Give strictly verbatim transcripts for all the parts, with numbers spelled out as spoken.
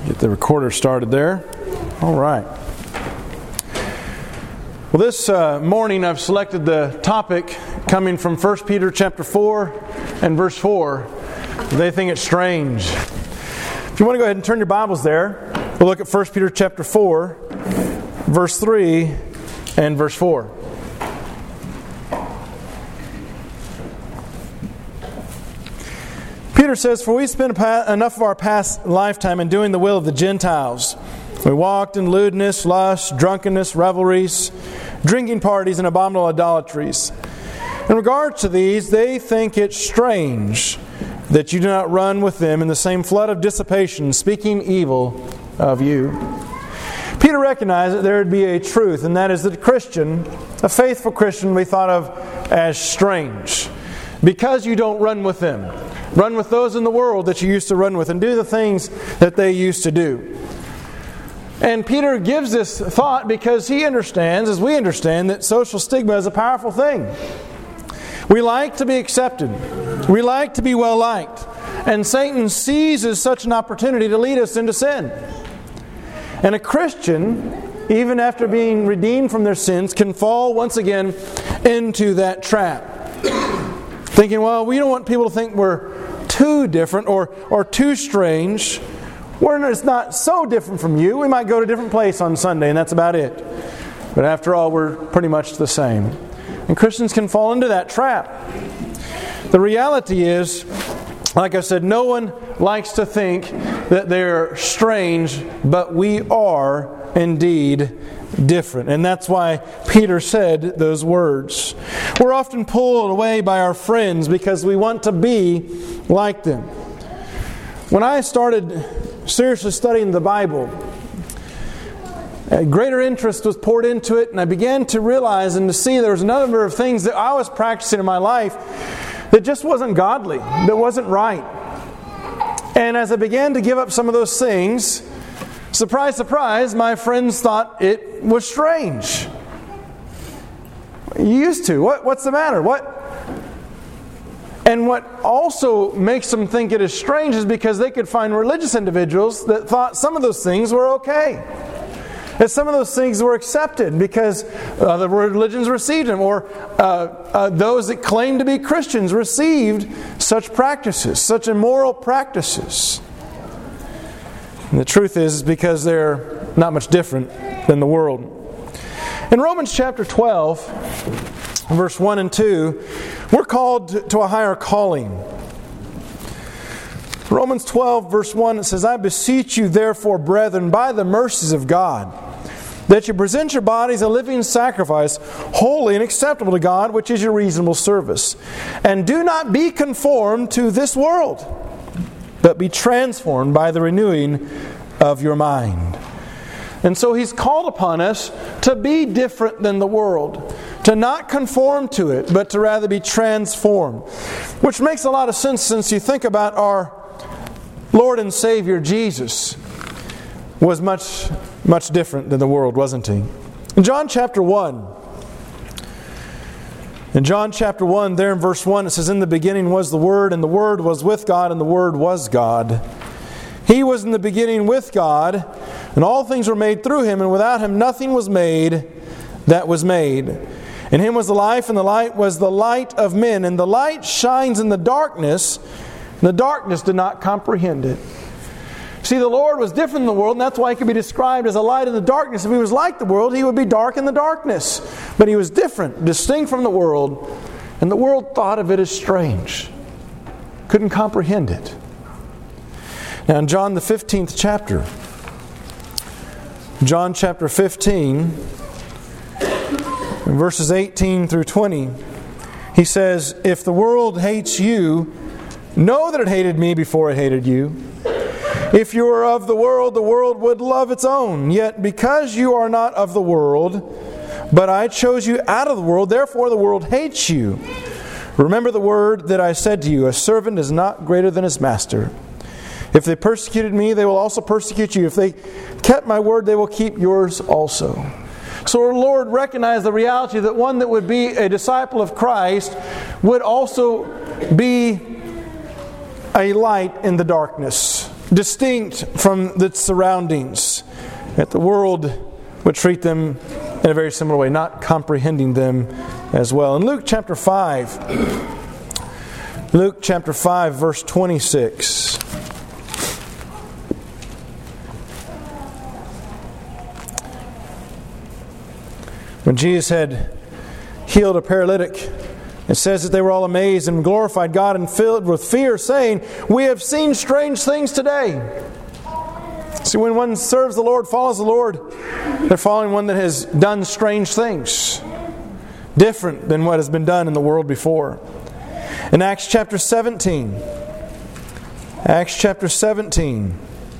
Get the recorder started there. All right. Well, this uh, morning I've selected the topic coming from First Peter chapter four and verse four. They think it's strange. If you want to go ahead and turn your Bibles there, we'll look at First Peter chapter four, verse three and verse four. Peter says, "For we spent enough of our past lifetime in doing the will of the Gentiles. We walked in lewdness, lust, drunkenness, revelries, drinking parties, and abominable idolatries. In regard to these, they think it strange that you do not run with them in the same flood of dissipation, speaking evil of you." Peter recognized that there would be a truth, and that is that a Christian, a faithful Christian, will be thought of as strange because you don't run with them. Run with those in the world that you used to run with and do the things that they used to do. And Peter gives this thought because he understands, as we understand, that social stigma is a powerful thing. We like to be accepted. We like to be well liked. And Satan seizes such an opportunity to lead us into sin. And a Christian, even after being redeemed from their sins, can fall once again into that trap. Thinking, well, we don't want people to think we're too different or, or too strange. We're it's not so different from you. We might go to a different place on Sunday, and that's about it. But after all, we're pretty much the same. And Christians can fall into that trap. The reality is, like I said, no one likes to think that they're strange, but we are indeed different. And that's why Peter said those words. We're often pulled away by our friends because we want to be like them. When I started seriously studying the Bible, a greater interest was poured into it, and I began to realize and to see there was a number of things that I was practicing in my life that just wasn't godly, that wasn't right. And as I began to give up some of those things, surprise, surprise, my friends thought it was strange. You used to. What, what's the matter? What? And what also makes them think it is strange is because they could find religious individuals that thought some of those things were okay. That some of those things were accepted because other religions received them, or uh, uh, those that claimed to be Christians received such practices, such immoral practices. And the truth is, is because they're not much different than the world. In Romans chapter twelve, verse one and two, we're called to a higher calling. Romans twelve, verse one, it says, "I beseech you therefore, brethren, by the mercies of God, that you present your bodies a living sacrifice, holy and acceptable to God, which is your reasonable service. And do not be conformed to this world, but be transformed by the renewing of your mind." And so He's called upon us to be different than the world, to not conform to it, but to rather be transformed. Which makes a lot of sense since you think about our Lord and Savior Jesus was much, much different than the world, wasn't He? In John chapter one, in John chapter one, there in verse one, it says, "In the beginning was the Word, and the Word was with God, and the Word was God. He was in the beginning with God, and all things were made through Him, and without Him nothing was made that was made. In Him was the life, and the light was the light of men. And the light shines in the darkness, and the darkness did not comprehend it." See, the Lord was different than the world, and that's why He could be described as a light in the darkness. If He was like the world, He would be dark in the darkness. But He was different, distinct from the world, and the world thought of it as strange. Couldn't comprehend it. Now in John the fifteenth chapter, John chapter fifteen, verses eighteen through twenty, He says, "If the world hates you, know that it hated me before it hated you. If you were of the world, the world would love its own. Yet because you are not of the world, but I chose you out of the world, therefore the world hates you. Remember the word that I said to you, a servant is not greater than his master. If they persecuted me, they will also persecute you. If they kept my word, they will keep yours also." So our Lord recognized the reality that one that would be a disciple of Christ would also be a light in the darkness. distinct from the surroundings, that the world would treat them in a very similar way, not comprehending them as well. In Luke chapter five, Luke chapter five, verse twenty-six. When Jesus had healed a paralytic, it says that they were all amazed and glorified God and filled with fear, saying, "We have seen strange things today." See, when one serves the Lord, follows the Lord, they're following one that has done strange things, different than what has been done in the world before. In Acts chapter seventeen, Acts chapter seventeen,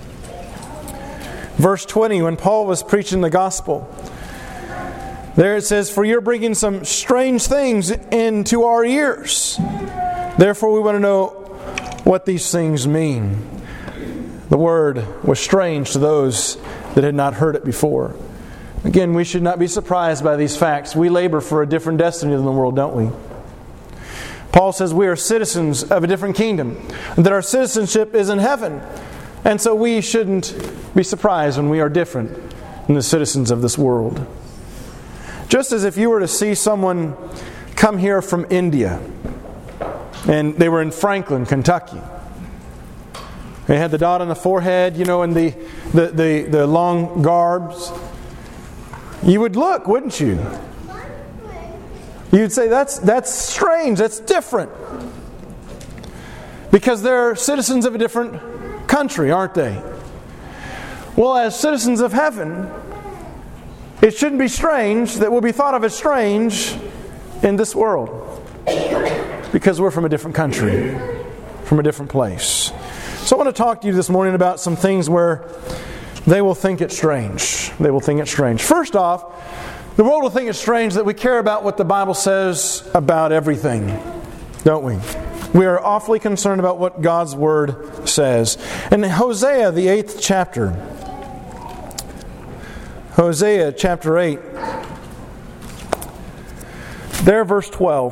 verse twenty, when Paul was preaching the gospel, there it says, "For you're bringing some strange things into our ears. Therefore we want to know what these things mean." The word was strange to those that had not heard it before. Again, we should not be surprised by these facts. We labor for a different destiny than the world, don't we? Paul says we are citizens of a different kingdom, and that our citizenship is in heaven. And so we shouldn't be surprised when we are different than the citizens of this world. Just as if you were to see someone come here from India, and they were in Franklin, Kentucky. They had the dot on the forehead, you know, and the, the, the, the long garbs. You would look, wouldn't you? You'd say, that's, that's strange, that's different. Because they're citizens of a different country, aren't they? Well, as citizens of heaven, it shouldn't be strange that we'll be thought of as strange in this world. Because we're from a different country, from a different place. So I want to talk to you this morning about some things where they will think it strange. They will think it strange. First off, the world will think it's strange that we care about what the Bible says about everything, don't we? We are awfully concerned about what God's Word says. In Hosea, the eighth chapter, Hosea chapter eight, there verse twelve,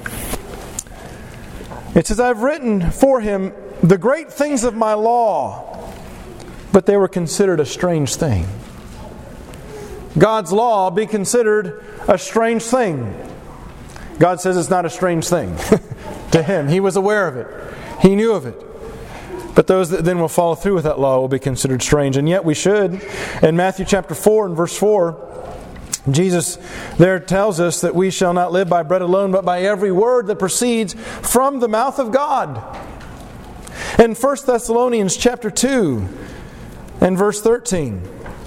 it says, "I've written for him the great things of my law, but they were considered a strange thing." God's law be considered a strange thing. God says it's not a strange thing to Him. He was aware of it. He knew of it. But those that then will follow through with that law will be considered strange. And yet we should. In Matthew chapter four and verse four, Jesus there tells us that we shall not live by bread alone, but by every word that proceeds from the mouth of God. In First Thessalonians chapter two and verse thirteen.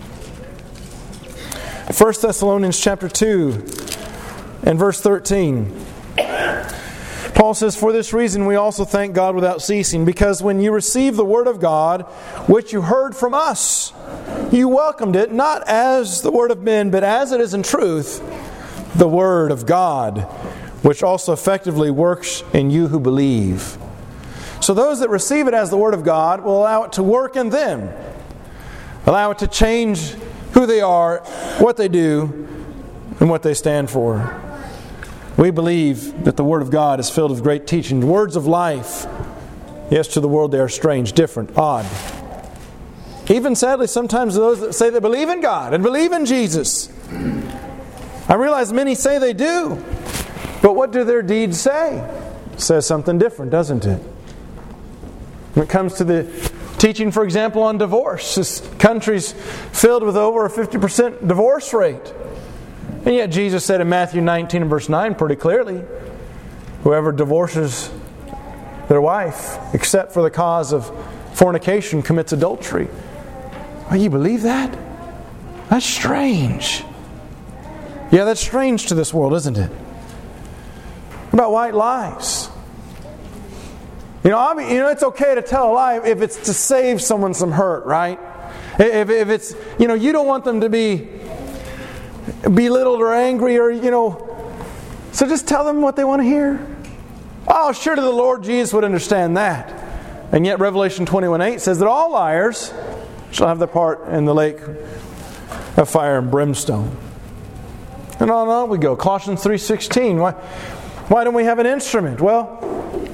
First Thessalonians chapter two and verse thirteen. Paul says, "For this reason we also thank God without ceasing, because when you received the word of God, which you heard from us, you welcomed it, not as the word of men, but as it is in truth, the word of God, which also effectively works in you who believe." So those that receive it as the word of God will allow it to work in them, allow it to change who they are, what they do, and what they stand for. We believe that the Word of God is filled with great teaching, words of life. Yes, to the world they are strange, different, odd. Even sadly, sometimes those that say they believe in God and believe in Jesus. I realize many say they do, but what do their deeds say? It says something different, doesn't it? When it comes to the teaching, for example, on divorce, this country's filled with over a fifty percent divorce rate. And yet Jesus said in Matthew nineteen and verse nine pretty clearly, whoever divorces their wife, except for the cause of fornication, commits adultery. Oh, you believe that? That's strange. Yeah, that's strange to this world, isn't it? What about white lies? You know, I mean, you know, it's okay to tell a lie if it's to save someone some hurt, right? If, if it's, you know, you don't want them to be belittled or angry, or, you know, so just tell them what they want to hear. Oh, surely the Lord Jesus would understand that. And yet Revelation twenty-one eight says that all liars shall have their part in the lake of fire and brimstone. And on and on we go. Colossians three sixteen. Why, why don't we have an instrument? Well,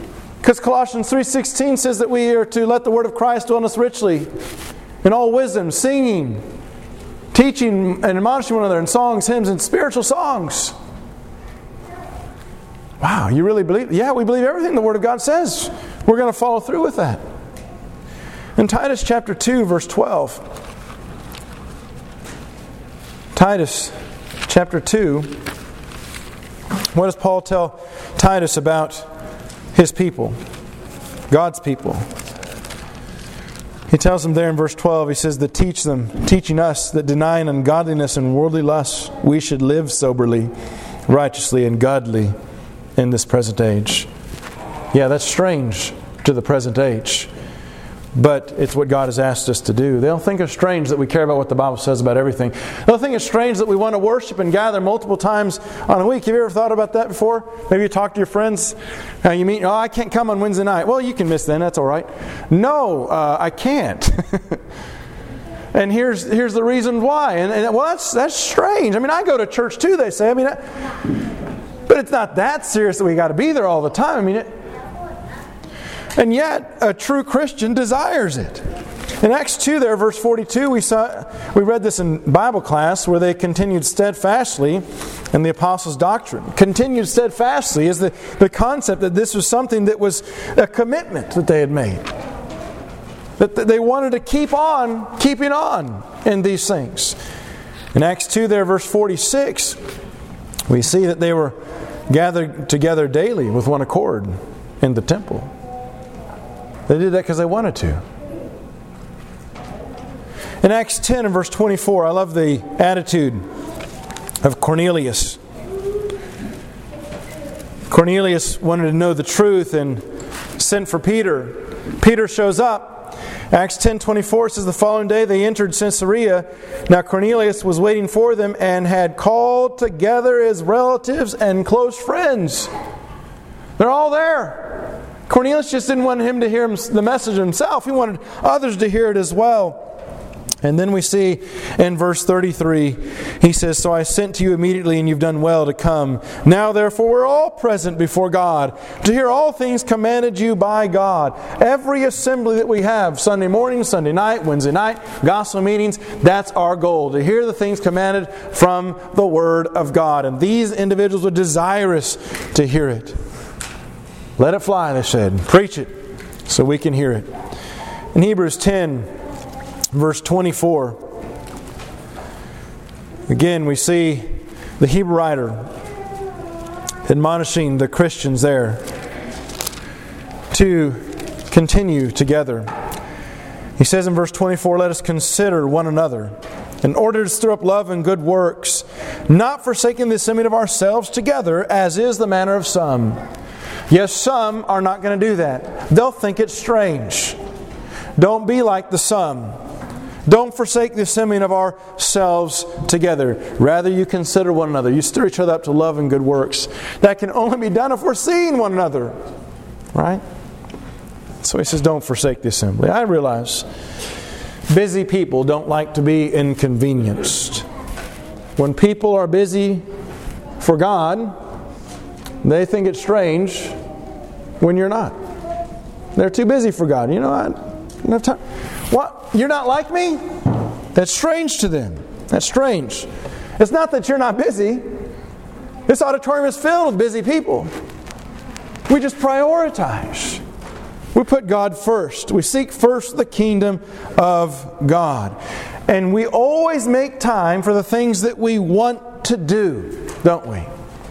Because Colossians three sixteen says that we are to let the word of Christ dwell in us richly, in all wisdom, singing, teaching and admonishing one another in songs, hymns, and spiritual songs. Wow, you really believe? Yeah, we believe everything the Word of God says. We're going to follow through with that. In Titus chapter two, verse twelve. Titus chapter two. What does Paul tell Titus about his people? God's people. He tells them there in verse twelve, he says, that teach them, teaching us that denying ungodliness and worldly lusts, we should live soberly, righteously, and godly in this present age. Yeah, that's strange to the present age. But it's what God has asked us to do. They'll think it's strange that we care about what the Bible says about everything. They'll think it's strange that we want to worship and gather multiple times on a week. Have you ever thought about that before? Maybe you talk to your friends. Uh, you meet, oh, I can't come on Wednesday night. Well, you can miss then. That's all right. No, uh, I can't. And here's here's the reason why. And, and well, that's that's strange. I mean, I go to church too, they say. I mean, I, but it's not that serious that we got to be there all the time. I mean, it, and yet a true Christian desires it. In Acts two, there, verse forty-two, we saw we read this in Bible class, where they continued steadfastly in the apostles' doctrine. Continued steadfastly is the, the concept that this was something that was a commitment that they had made. That they wanted to keep on, keeping on in these things. In Acts two, there, verse forty-six, we see that they were gathered together daily with one accord in the temple. They did that because they wanted to. In Acts ten and verse twenty-four, I love the attitude of Cornelius. Cornelius wanted to know the truth and sent for Peter. Peter shows up. Acts ten twenty-four says, the following day they entered Caesarea. Now Cornelius was waiting for them and had called together his relatives and close friends. They're all there. Cornelius just didn't want him to hear the message himself. He wanted others to hear it as well. And then we see in verse thirty-three, he says, so I sent to you immediately, and you've done well to come. Now therefore we're all present before God, to hear all things commanded you by God. Every assembly that we have, Sunday morning, Sunday night, Wednesday night, gospel meetings, that's our goal, to hear the things commanded from the Word of God. And these individuals were desirous to hear it. Let it fly, they said. Preach it so we can hear it. In Hebrews ten, verse twenty-four, again we see the Hebrew writer admonishing the Christians there to continue together. He says in verse twenty-four, let us consider one another in order to stir up love and good works, not forsaking the assembling of ourselves together, as is the manner of some. Yes, some are not going to do that. They'll think it's strange. Don't be like the some. Don't forsake the assembling of ourselves together. Rather, you consider one another. You stir each other up to love and good works. That can only be done if we're seeing one another. Right? So he says, don't forsake the assembly. I realize busy people don't like to be inconvenienced. When people are busy for God, they think it's strange when you're not. They're too busy for God. You know, I don't have time. What? You're not like me? That's strange to them. That's strange. It's not that you're not busy. This auditorium is filled with busy people. We just prioritize. We put God first. We seek first the kingdom of God. And we always make time for the things that we want to do, don't we?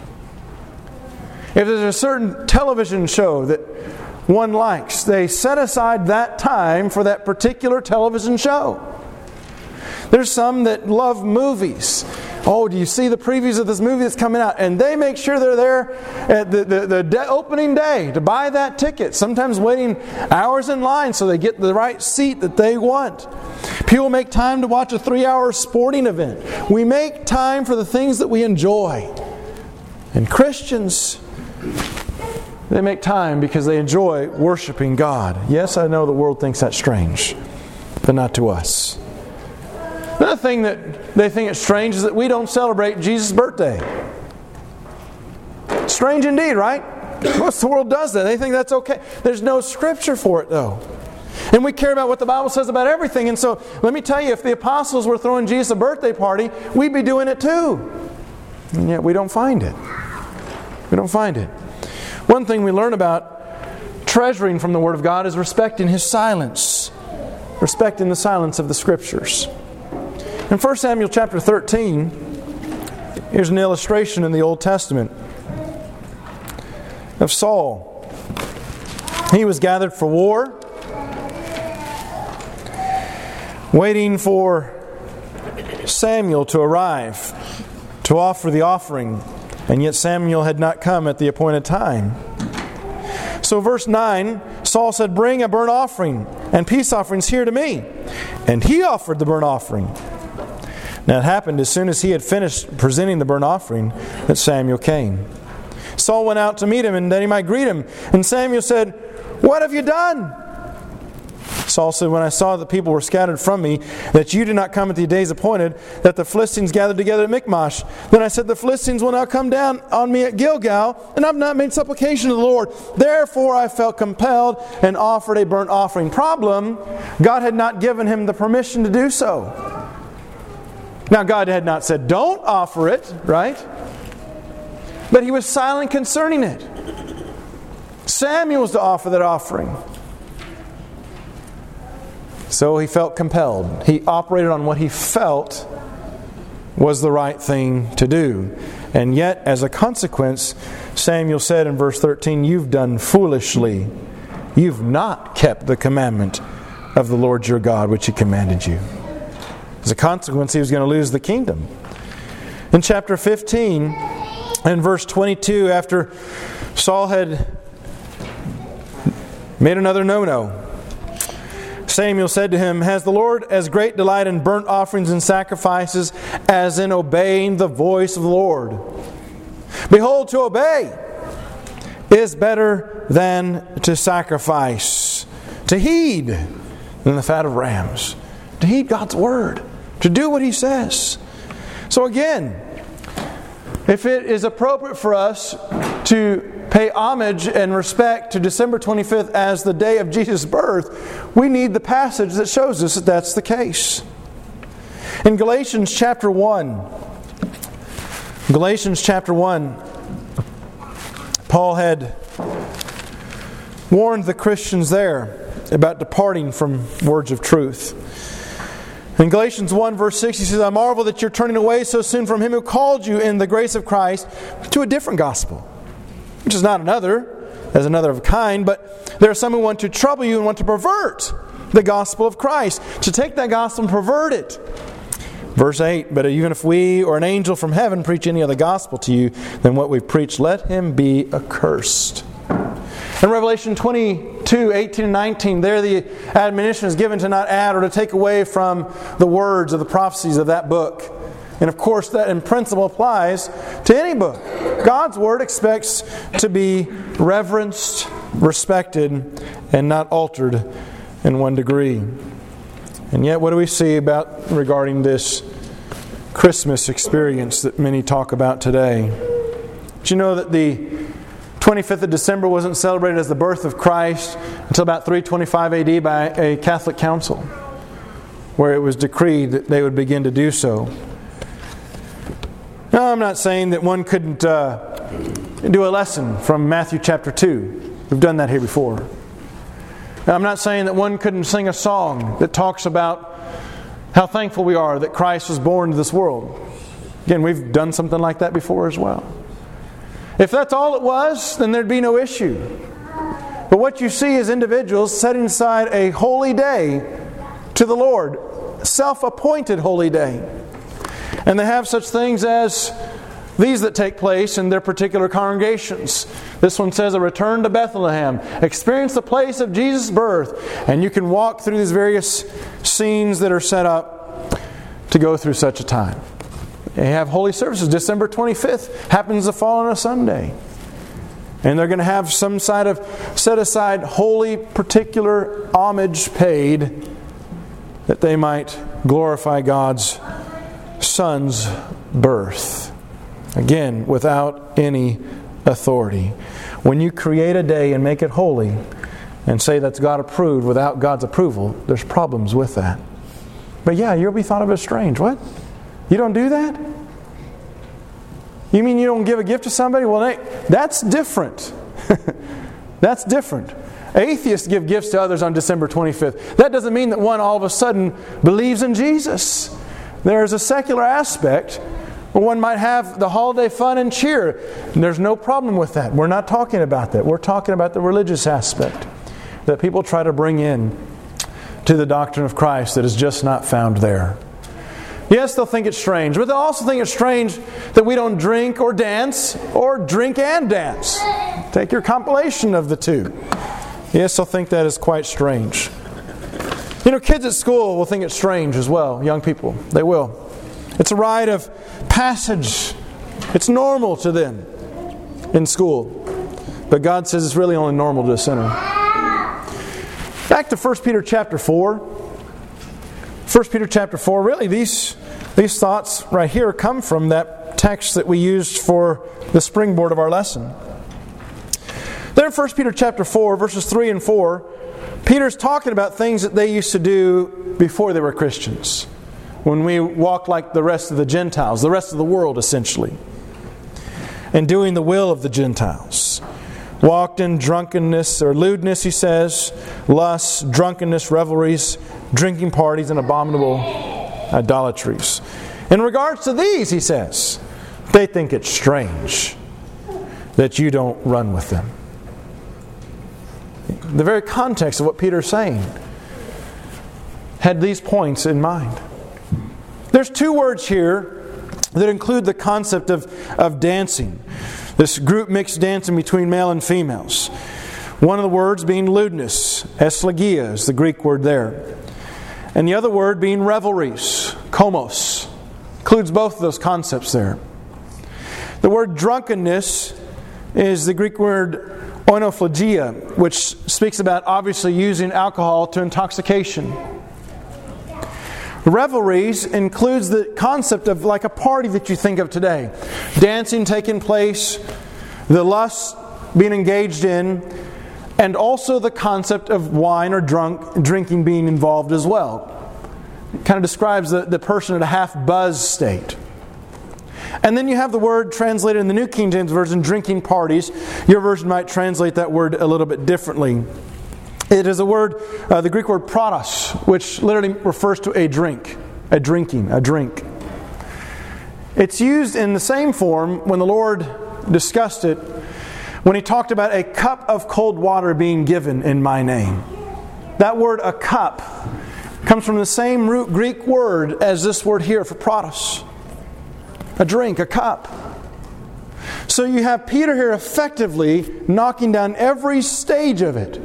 If there's a certain television show that one likes, they set aside that time for that particular television show. There's some that love movies. Oh, do you see the previews of this movie that's coming out? And they make sure they're there at the, the, the de- opening day to buy that ticket. Sometimes waiting hours in line so they get the right seat that they want. People make time to watch a three-hour sporting event. We make time for the things that we enjoy. And Christians, they make time because they enjoy worshiping God. Yes, I know the world thinks that's strange, but not to us. Another thing that they think is strange is that we don't celebrate Jesus' birthday. Strange indeed, right? Most of the world does that. They think that's okay. There's no scripture for it, though. And we care about what the Bible says about everything. And so, let me tell you, if the apostles were throwing Jesus a birthday party, we'd be doing it too. And yet we don't find it. We don't find it. One thing we learn about treasuring from the Word of God is respecting His silence. Respecting the silence of the Scriptures. In First Samuel chapter thirteen, here's an illustration in the Old Testament of Saul. He was gathered for war, waiting for Samuel to arrive to offer the offering, and yet Samuel had not come at the appointed time. So verse nine, Saul said, "Bring a burnt offering and peace offerings here to me." And he offered the burnt offering. Now it happened as soon as he had finished presenting the burnt offering that Samuel came. Saul went out to meet him and that he might greet him. And Samuel said, "What have you done?" Saul said, "When I saw that people were scattered from me, that you did not come at the days appointed, that the Philistines gathered together at Michmash, then I said, the Philistines will now come down on me at Gilgal, and I have not made supplication to the Lord. Therefore I felt compelled and offered a burnt offering." Problem, God had not given him the permission to do so. Now God had not said, "Don't offer it," right? But He was silent concerning it. Samuel was to offer that offering. So he felt compelled. He operated on what he felt was the right thing to do. And yet, as a consequence, Samuel said in verse thirteen, "You've done foolishly. You've not kept the commandment of the Lord your God, which He commanded you." As a consequence, he was going to lose the kingdom. In chapter fifteen, and verse twenty-two, after Saul had made another no-no, Samuel said to him, "Has the Lord as great delight in burnt offerings and sacrifices as in obeying the voice of the Lord? Behold, to obey is better than to sacrifice, to heed than the fat of rams." To heed God's Word, to do what He says. So again, if it is appropriate for us to pay homage and respect to December twenty-fifth as the day of Jesus' birth, we need the passage that shows us that that's the case. In Galatians chapter one, Galatians chapter one, Paul had warned the Christians there about departing from words of truth. In Galatians one verse six, he says, "I marvel that you're turning away so soon from Him who called you in the grace of Christ to a different gospel, which is not another, as another of a kind, but there are some who want to trouble you and want to pervert the gospel of Christ, to take that gospel and pervert it." Verse eight, "But even if we or an angel from heaven preach any other gospel to you than what we've preached, let him be accursed." In Revelation twenty-two, eighteen and nineteen, there the admonition is given to not add or to take away from the words of the prophecies of that book. And of course that in principle applies to any book. God's Word expects to be reverenced, respected, and not altered in one degree. And yet what do we see about regarding this Christmas experience that many talk about today? Did you know that the twenty-fifth of December wasn't celebrated as the birth of Christ until about three twenty-five A D by a Catholic council, where it was decreed that they would begin to do so? Now, I'm not saying that one couldn't uh, do a lesson from Matthew chapter two. We've done that here before. Now, I'm not saying that one couldn't sing a song that talks about how thankful we are that Christ was born to this world. Again, we've done something like that before as well. If that's all it was, then there'd be no issue. But what you see is individuals setting aside a holy day to the Lord, self-appointed holy day. And they have such things as these that take place in their particular congregations. This one says, "A return to Bethlehem. Experience the place of Jesus' birth." And you can walk through these various scenes that are set up to go through such a time. They have holy services. December twenty-fifth happens to fall on a Sunday. And they're going to have some side of set aside holy particular homage paid that they might glorify God's Son's birth. Again, without any authority. When you create a day and make it holy and say that's God approved without God's approval, there's problems with that. But yeah, you'll be thought of as strange. What? You don't do that? You mean you don't give a gift to somebody? Well, that's different. That's different. Atheists give gifts to others on December twenty-fifth. That doesn't mean that one all of a sudden believes in Jesus. There's a secular aspect where one might have the holiday fun and cheer. And there's no problem with that. We're not talking about that. We're talking about the religious aspect that people try to bring in to the doctrine of Christ that is just not found there. Yes, they'll think it's strange, but they'll also think it's strange that we don't drink or dance, or drink and dance. Take your compilation of the two. Yes, they'll think that is quite strange. You know, kids at school will think it's strange as well, young people. They will. It's a rite of passage. It's normal to them in school. But God says it's really only normal to a sinner. Back to First Peter chapter four. First Peter chapter four, really these, these thoughts right here come from that text that we used for the springboard of our lesson. There in First Peter chapter four, verses three and four, Peter's talking about things that they used to do before they were Christians. When we walked like the rest of the Gentiles, the rest of the world essentially. And doing the will of the Gentiles. Walked in drunkenness or lewdness, he says, lust, drunkenness, revelries, drinking parties, and abominable idolatries. In regards to these, he says, they think it's strange that you don't run with them. The very context of what Peter's saying had these points in mind. There's two words here that include the concept of, of dancing. This group mixed dancing between male and females. One of the words being lewdness, eslegia is the Greek word there. And the other word being revelries, komos. Includes both of those concepts there. The word drunkenness is the Greek word oinophlegia, which speaks about obviously using alcohol to intoxication. Revelries includes the concept of like a party that you think of today. Dancing taking place, the lust being engaged in, and also the concept of wine or drunk drinking being involved as well. It kind of describes the, the person at a half-buzz state. And then you have the word translated in the New King James Version, drinking parties. Your version might translate that word a little bit differently. It is a word, uh, the Greek word protos, which literally refers to a drink, a drinking, a drink. It's used in the same form when the Lord discussed it, when He talked about a cup of cold water being given in my name. That word, a cup, comes from the same root Greek word as this word here for protos. A drink, a cup. So you have Peter here effectively knocking down every stage of it,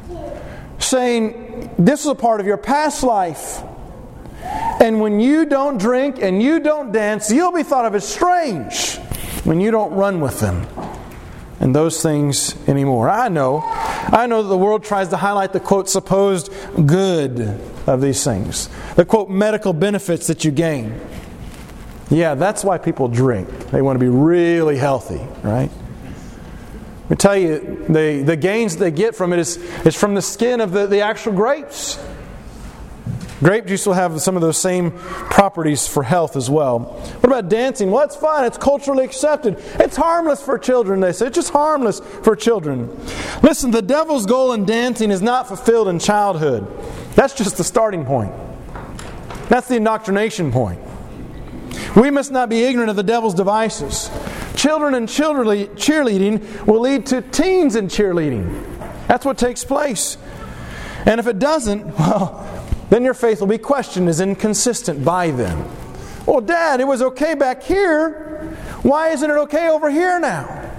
saying, this is a part of your past life. And when you don't drink and you don't dance, you'll be thought of as strange when you don't run with them and those things anymore. I know. I know that the world tries to highlight the, quote, supposed good of these things. The, quote, medical benefits that you gain. Yeah, that's why people drink. They want to be really healthy, right? Let me tell you, the, the gains they get from it is, is from the skin of the, the actual grapes. Grape juice will have some of those same properties for health as well. What about dancing? Well, it's fun. It's culturally accepted. It's harmless for children, they say. It's just harmless for children. Listen, the devil's goal in dancing is not fulfilled in childhood. That's just the starting point. That's the indoctrination point. We must not be ignorant of the devil's devices. Children and cheerleading will lead to teens in cheerleading. That's what takes place. And if it doesn't, well, then your faith will be questioned as inconsistent by them. Well, Dad, it was okay back here. Why isn't it okay over here now?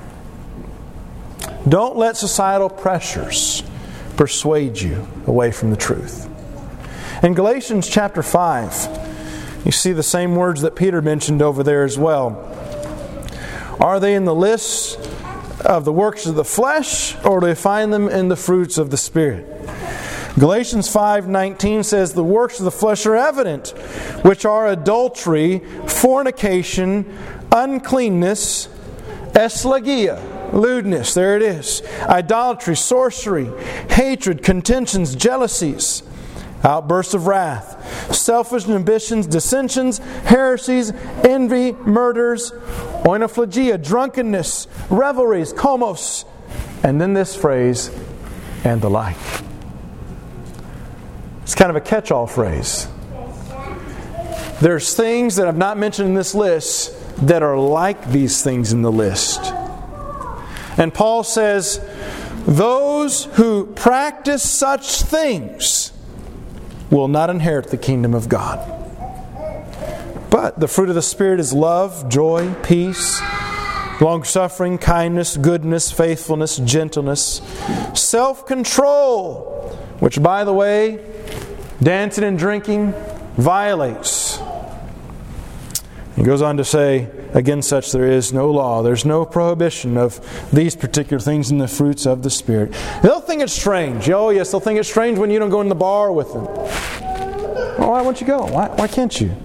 Don't let societal pressures persuade you away from the truth. In Galatians chapter five, you see the same words that Peter mentioned over there as well. Are they in the list of the works of the flesh, or do they find them in the fruits of the Spirit? Galatians five nineteen says, the works of the flesh are evident, which are adultery, fornication, uncleanness, eslegia. lewdness, there it is, idolatry, sorcery, hatred, contentions, jealousies, outbursts of wrath, selfish ambitions, dissensions, heresies, envy, murders, oinophlegia, drunkenness, revelries, komos, and then this phrase, and the like. It's kind of a catch-all phrase. There's things that I've not mentioned in this list that are like these things in the list. And Paul says, those who practice such things will not inherit the kingdom of God. But the fruit of the Spirit is love, joy, peace, long-suffering, kindness, goodness, faithfulness, gentleness, self-control, which, by the way, dancing and drinking violates. He goes on to say, against such there is no law. There's no prohibition of these particular things in the fruits of the Spirit. They'll think it's strange. Oh yes, they'll think it's strange when you don't go in the bar with them. Well, why won't you go? Why, why can't you?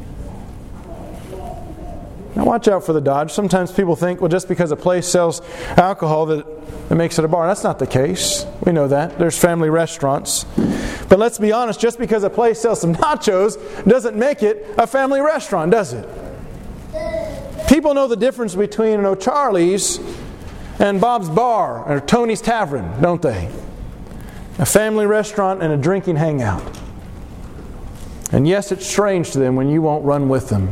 Now watch out for the dodge. Sometimes people think, well, just because a place sells alcohol that it makes it a bar. That's not the case. We know that. There's family restaurants. But let's be honest, just because a place sells some nachos doesn't make it a family restaurant, does it? People know the difference between an O'Charlie's and Bob's Bar or Tony's Tavern, don't they? A family restaurant and a drinking hangout. And yes, it's strange to them when you won't run with them.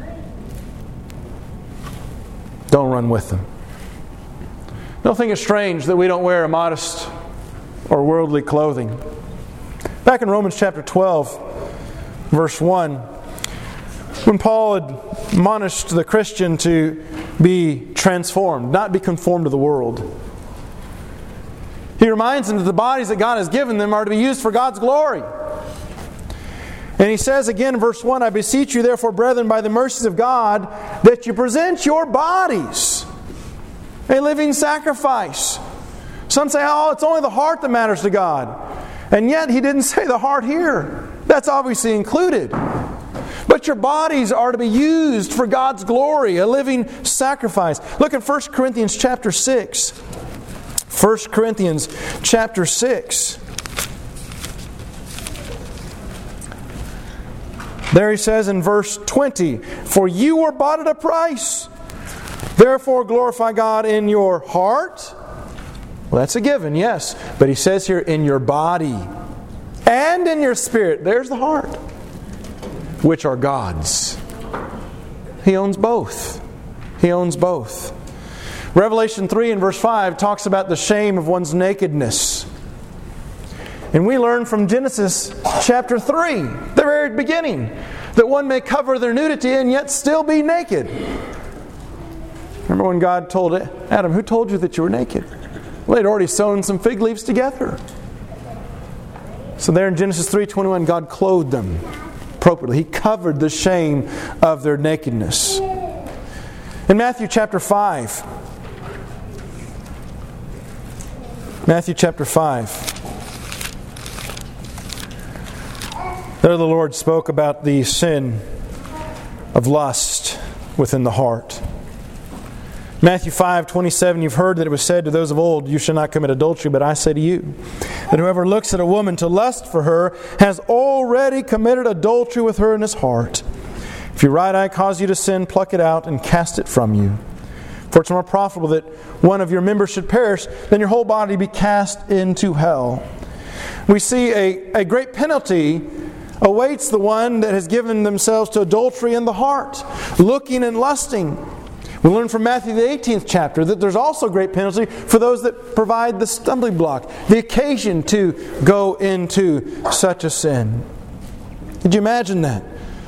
Don't run with them. Don't think it's strange that we don't wear immodest or worldly clothing. Back in Romans chapter twelve, verse one, when Paul had admonished the Christian to be transformed, not be conformed to the world, he reminds them that the bodies that God has given them are to be used for God's glory. And he says again in verse one, I beseech you therefore, brethren, by the mercies of God, that you present your bodies a living sacrifice. Some say, oh, it's only the heart that matters to God. And yet he didn't say the heart here. That's obviously included. But your bodies are to be used for God's glory, a living sacrifice. Look at First Corinthians chapter six. First Corinthians chapter six. There he says in verse twenty, for you were bought at a price. Therefore glorify God in your heart. Well, that's a given, yes. But he says here, in your body and in your spirit. There's the heart. Which are God's. He owns both. He owns both. Revelation three and verse five talks about the shame of one's nakedness. And we learn from Genesis chapter three, the very beginning, that one may cover their nudity and yet still be naked. Remember when God told Adam, who told you that you were naked? Well, they'd already sewn some fig leaves together. So there in Genesis three twenty-one, God clothed them appropriately. He covered the shame of their nakedness. In Matthew chapter five, Matthew chapter five, there the Lord spoke about the sin of lust within the heart. Matthew five twenty-seven, you've heard that it was said to those of old, you shall not commit adultery, but I say to you, that whoever looks at a woman to lust for her has already committed adultery with her in his heart. If your right eye cause you to sin, pluck it out and cast it from you. For it's more profitable that one of your members should perish than your whole body be cast into hell. We see a, a great penalty awaits the one that has given themselves to adultery in the heart, looking and lusting. We learn from Matthew the eighteenth chapter that there's also great penalty for those that provide the stumbling block, the occasion to go into such a sin. Did you imagine that?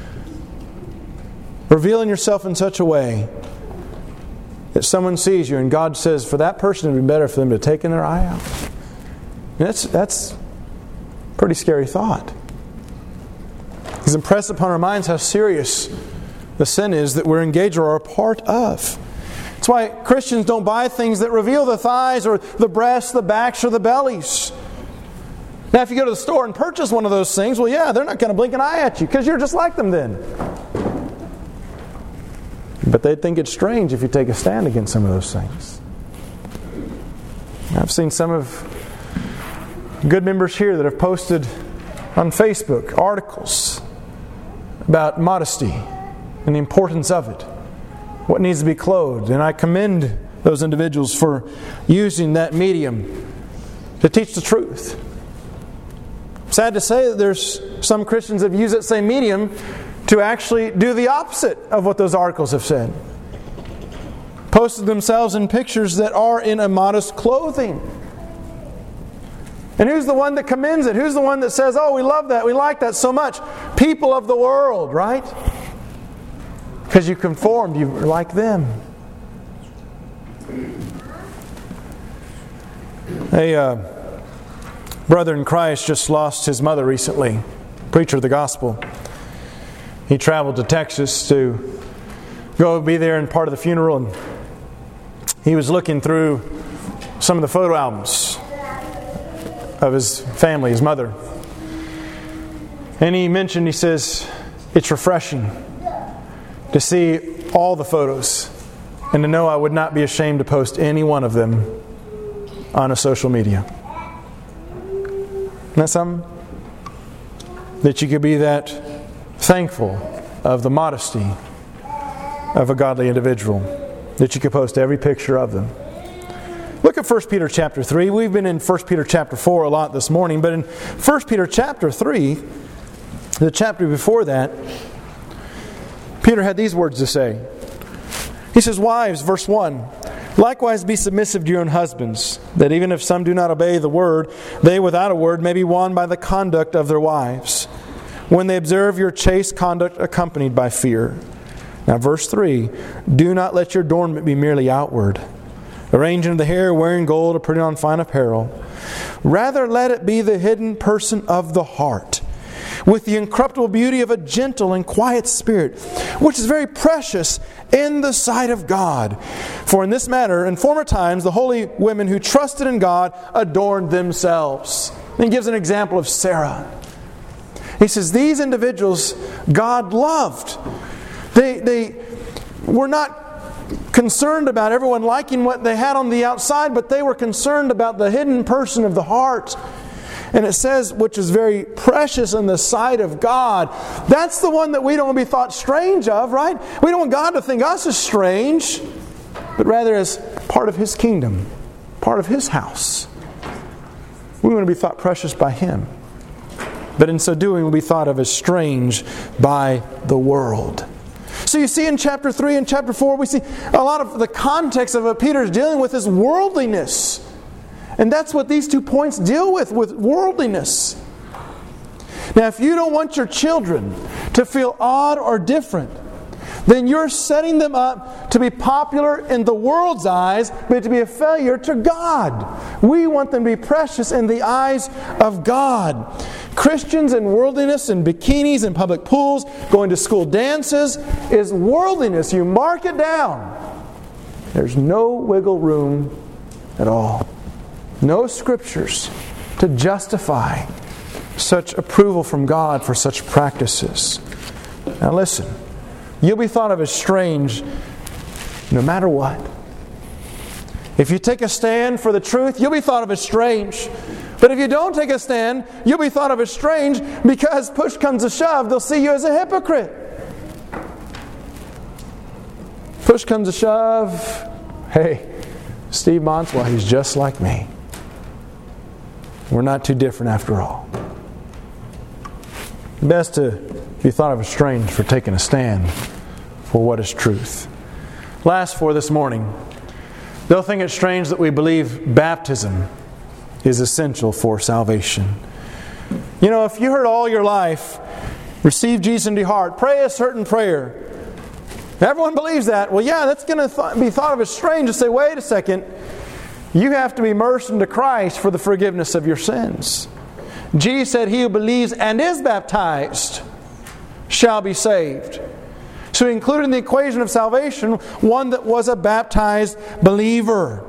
Revealing yourself in such a way that someone sees you and God says, for that person it would be better for them to take in their eye out. That's, that's a pretty scary thought. He's impressed upon our minds how serious the sin is that we're engaged or are a part of. That's why Christians don't buy things that reveal the thighs or the breasts, the backs, or the bellies. Now, if you go to the store and purchase one of those things, well, yeah, they're not going to blink an eye at you because you're just like them then. But they'd think it's strange if you take a stand against some of those things. I've seen some of good members here that have posted on Facebook articles about modesty and the importance of it, what needs to be clothed. And I commend those individuals for using that medium to teach the truth. Sad to say that there's some Christians that have used that same medium to actually do the opposite of what those articles have said. Posted themselves in pictures that are in immodest clothing. And who's the one that commends it? Who's the one that says, oh, we love that, we like that so much? People of the world, right? Because you conformed, you're like them. A uh, brother in Christ just lost his mother recently, preacher of the gospel. He traveled to Texas to go be there in part of the funeral, and he was looking through some of the photo albums of his family, his mother. And he mentioned, he says, it's refreshing to see all the photos and to know I would not be ashamed to post any one of them on a social media. Isn't that something? That you could be that thankful of the modesty of a godly individual, that you could post every picture of them. Look at First Peter chapter three. We've been in First Peter chapter four a lot this morning, but in First Peter chapter three, the chapter before that, Peter had these words to say. He says, wives, verse one, likewise be submissive to your own husbands, that even if some do not obey the word, they without a word may be won by the conduct of their wives, when they observe your chaste conduct accompanied by fear. Now verse three, do not let your adornment be merely outward, arranging the hair, wearing gold, or putting on fine apparel. Rather let it be the hidden person of the heart, with the incorruptible beauty of a gentle and quiet spirit, which is very precious in the sight of God. For in this manner, in former times, the holy women who trusted in God adorned themselves. And he gives an example of Sarah. He says, these individuals God loved. They, they were not concerned about everyone liking what they had on the outside, but they were concerned about the hidden person of the heart. And it says, which is very precious in the sight of God. That's the one that we don't want to be thought strange of, right? We don't want God to think us as strange, but rather as part of His kingdom, part of His house. We want to be thought precious by Him. But in so doing, we'll be thought of as strange by the world. So you see in chapter three and chapter four, we see a lot of the context of what Peter is dealing with is worldliness. And that's what these two points deal with, with worldliness. Now, if you don't want your children to feel odd or different, then you're setting them up to be popular in the world's eyes, but to be a failure to God. We want them to be precious in the eyes of God. Christians in worldliness and bikinis and public pools, going to school dances, is worldliness. You mark it down. There's no wiggle room at all. No scriptures to justify such approval from God for such practices. Now listen, you'll be thought of as strange no matter what. If you take a stand for the truth, you'll be thought of as strange. But if you don't take a stand, you'll be thought of as strange because push comes to shove, they'll see you as a hypocrite. Push comes to shove, hey, Steve Montswell, he's just like me. We're not too different after all. Best to be thought of as strange for taking a stand for what is truth. Last for this morning, they'll think it's strange that we believe baptism is essential for salvation. You know, if you heard all your life, receive Jesus into your heart, pray a certain prayer, everyone believes that. Well, yeah, that's going to th- be thought of as strange to say, wait a second, you have to be immersed into Christ for the forgiveness of your sins. Jesus said, he who believes and is baptized shall be saved. So he included in the equation of salvation one that was a baptized believer.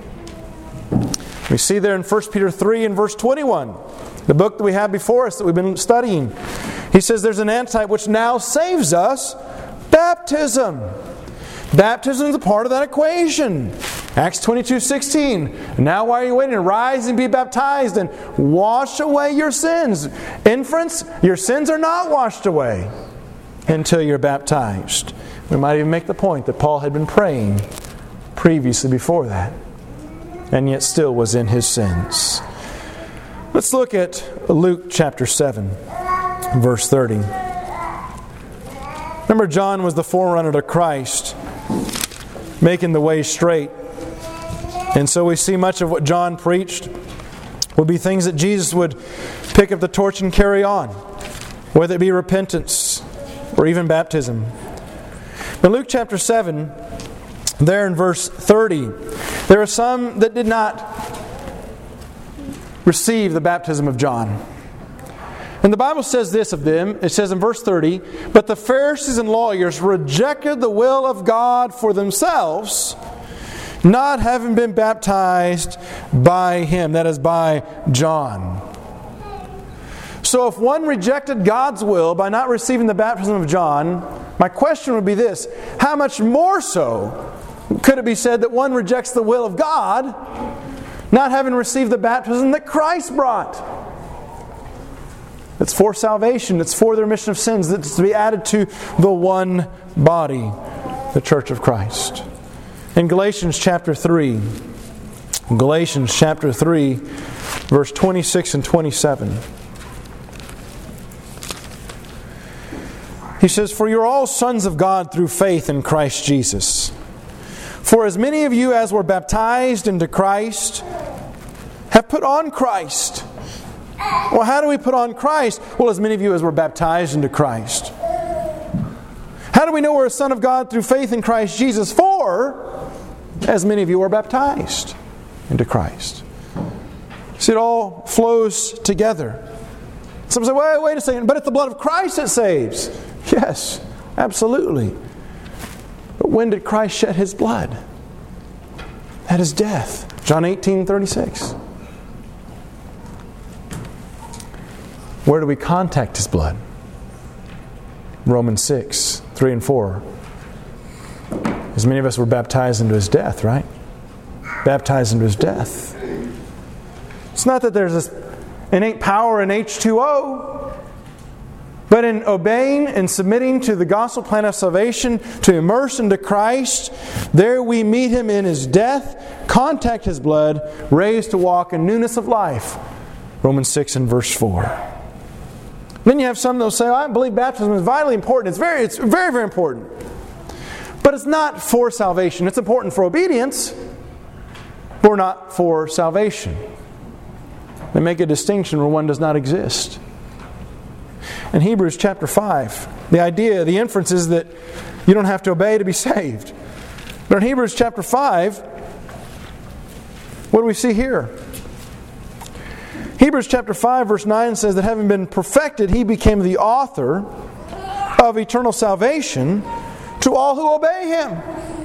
We see there in First Peter three and verse twenty-one, the book that we have before us that we've been studying. He says there's an antitype which now saves us, baptism. Baptism is a part of that equation. Acts twenty-two sixteen. Now why are you waiting? Rise and be baptized and wash away your sins. Inference, your sins are not washed away until you're baptized. We might even make the point that Paul had been praying previously before that, and yet still was in his sins. Let's look at Luke chapter seven, verse thirty. Remember, John was the forerunner to Christ, making the way straight. And so we see much of what John preached would be things that Jesus would pick up the torch and carry on, whether it be repentance or even baptism. In Luke chapter seven, there in verse thirty, there are some that did not receive the baptism of John. And the Bible says this of them. It says in verse thirty, "But the Pharisees and lawyers rejected the will of God for themselves, not having been baptized by him," that is, by John. So if one rejected God's will by not receiving the baptism of John, my question would be this: how much more so could it be said that one rejects the will of God, not having received the baptism that Christ brought? It's for salvation. It's for the remission of sins. It's to be added to the one body, the Church of Christ. In Galatians chapter three, Galatians chapter three, verse twenty-six and twenty-seven. He says, "For you are all sons of God through faith in Christ Jesus. For as many of you as were baptized into Christ have put on Christ." Well, how do we put on Christ? Well, as many of you as were baptized into Christ. How do we know we're a son of God through faith in Christ Jesus? For as many of you are baptized into Christ. See, it all flows together. Some say, wait, wait a second, but it's the blood of Christ that saves. Yes, absolutely. But when did Christ shed His blood? At His death. John eighteen thirty-six. Where do we contact His blood? Romans six, three and four. As many of us were baptized into His death, right? Baptized into His death. It's not that there's this innate power in H two O, but in obeying and submitting to the gospel plan of salvation, to immerse into Christ, there we meet Him in His death, contact His blood, raised to walk in newness of life. Romans six and verse four. Then you have some that will say, I believe baptism is vitally important. It's very, it's very, very important. But it's not for salvation. It's important for obedience, but not for salvation. They make a distinction where one does not exist. In Hebrews chapter five, the idea, the inference is that you don't have to obey to be saved. But in Hebrews chapter five, what do we see here? Hebrews chapter five verse nine says that having been perfected, He became the author of eternal salvation to all who obey Him.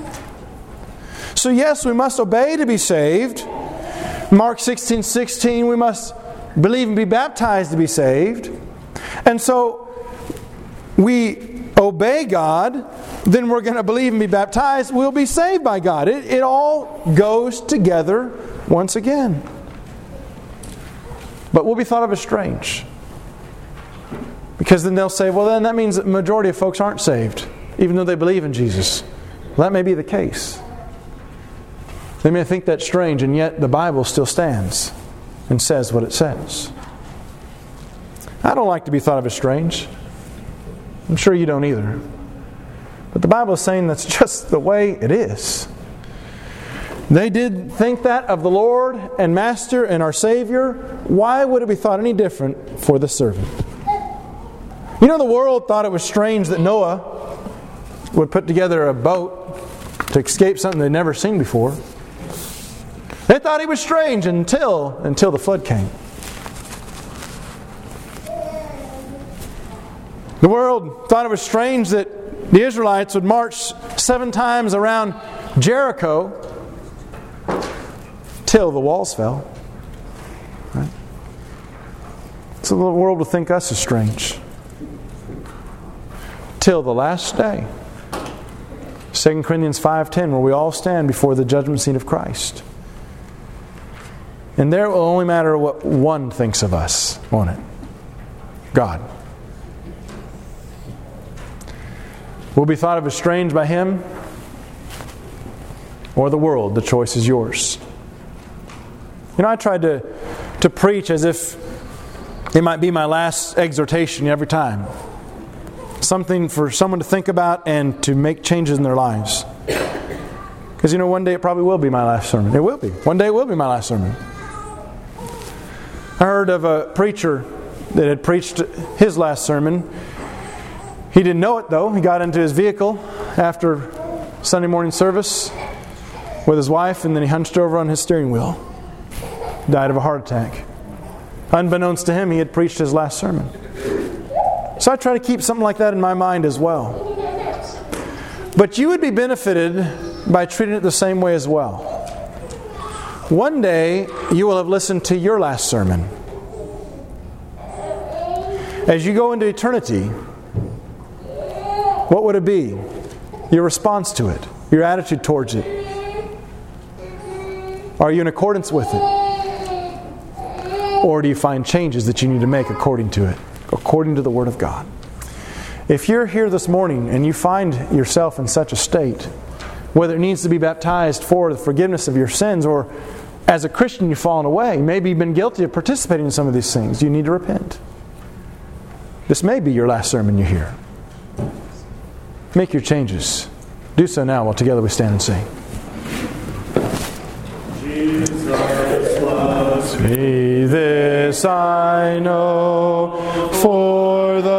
So yes, we must obey to be saved. Mark sixteen sixteen, we must believe and be baptized to be saved. And so we obey God, then we're going to believe and be baptized, we'll be saved by God. It, it all goes together once again. But we'll be thought of as strange. Because then they'll say, well, then that means that the majority of folks aren't saved, even though they believe in Jesus. Well, that may be the case. They may think that's strange, and yet the Bible still stands and says what it says. I don't like to be thought of as strange. I'm sure you don't either. But the Bible is saying that's just the way it is. They did think that of the Lord and Master and our Savior. Why would it be thought any different for the servant? You know, the world thought it was strange that Noah would put together a boat to escape something they'd never seen before. They thought he was strange until, until the flood came. The world thought it was strange that the Israelites would march seven times around Jericho till the walls fell. Right? So the world would think us as strange. Till the last day. Second Corinthians five ten, where we all stand before the judgment seat of Christ. And there it will only matter what one thinks of us, won't it? God. We'll be thought of as strange by Him or the world. The choice is yours. You know, I tried to, to preach as if it might be my last exhortation every time. Something for someone to think about and to make changes in their lives. Because, you know, one day it probably will be my last sermon. It will be. One day it will be my last sermon. I heard of a preacher that had preached his last sermon. He didn't know it, though. He got into his vehicle after Sunday morning service with his wife, and then he hunched over on his steering wheel. Died of a heart attack. Unbeknownst to him, he had preached his last sermon. So I try to keep something like that in my mind as well. But you would be benefited by treating it the same way as well. One day, you will have listened to your last sermon. As you go into eternity, what would it be? Your response to it, your attitude towards it. Are you in accordance with it? Or do you find changes that you need to make according to it, according to the Word of God? If you're here this morning and you find yourself in such a state, whether it needs to be baptized for the forgiveness of your sins, or as a Christian you've fallen away, maybe you've been guilty of participating in some of these things, you need to repent. This may be your last sermon you hear. Make your changes. Do so now while together we stand and sing. Jesus loves me, this I know, for the